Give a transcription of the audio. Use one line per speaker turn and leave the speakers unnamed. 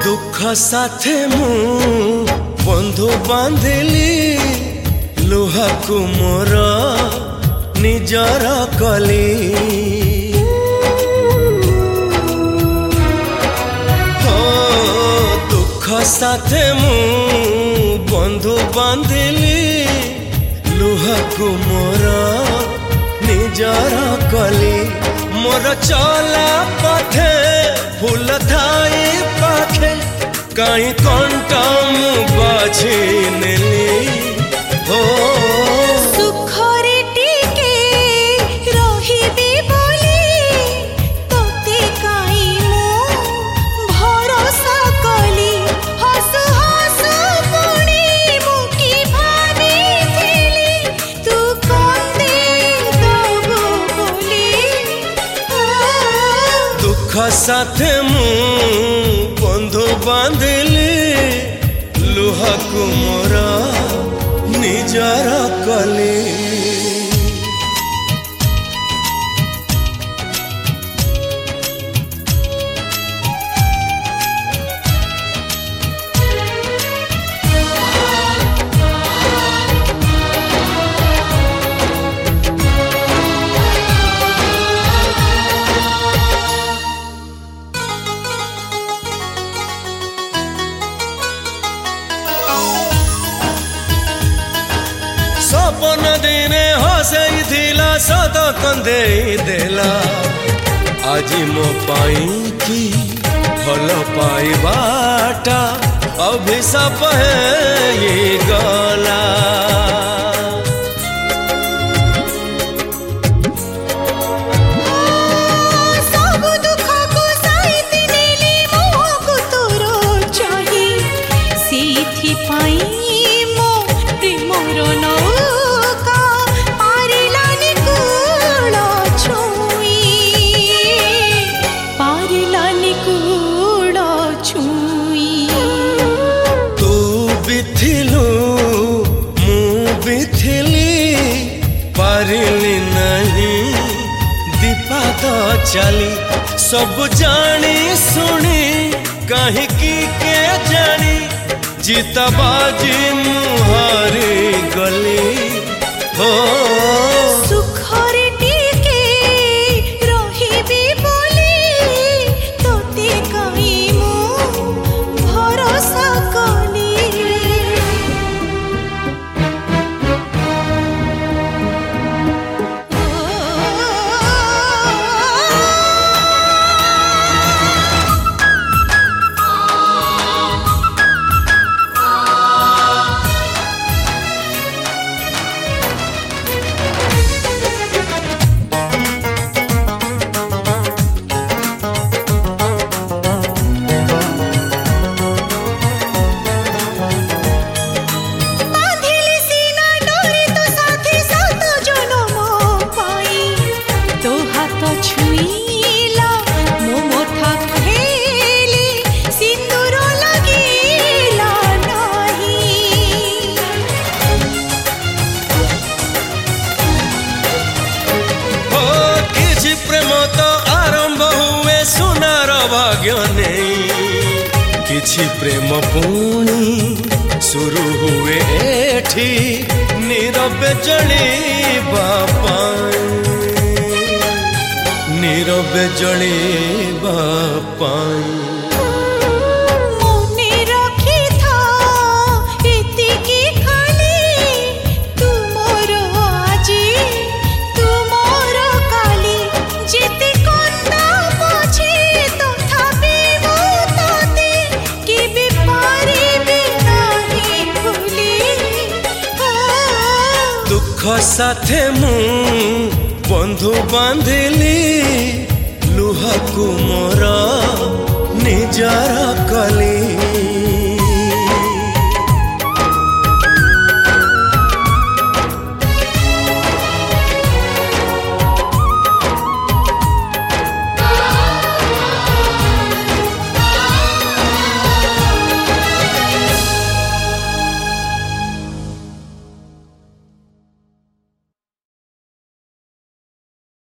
दुख साथे मु बंधु बांधिली लुहा को मोर निजर कली हो दुख साथे मु बंधु बांधिली लुहा को मोर निजर कली मोर चला पथे फूल थाई पाखे कहीं कंटा मु बाछी नेली हो
सुखरे टिके रहिबी बोली तोते काई मु भरोसा कली हसु हसु पुणी मुकी भाबिथिली तू कंदे दबो बोली
दुख साथे मु बंधु बांधिली लुहा को मोर निजर कली सपन दिने हसई थिला सत कंदे देला आज मो पाई की भल पाइबाटा अभिशाप है ये गला पारिली नहीं दीपाद चली सब जानी सुनी कहीं की के जानी जीतबाजी मुहारी गली हो
सुखरे टिके रहिबी बोली तोते काई मु भरोसा कली
प्रेम तो आरंभ हुए सुनार भाग्य नहीं किछि प्रेम पुणी शुरू हुए एठी नीरवे जलिबा पाई नीरवे जलिबा पाई दुख साथे मु बंधु बांधिली लुहा को मोर निजर कली।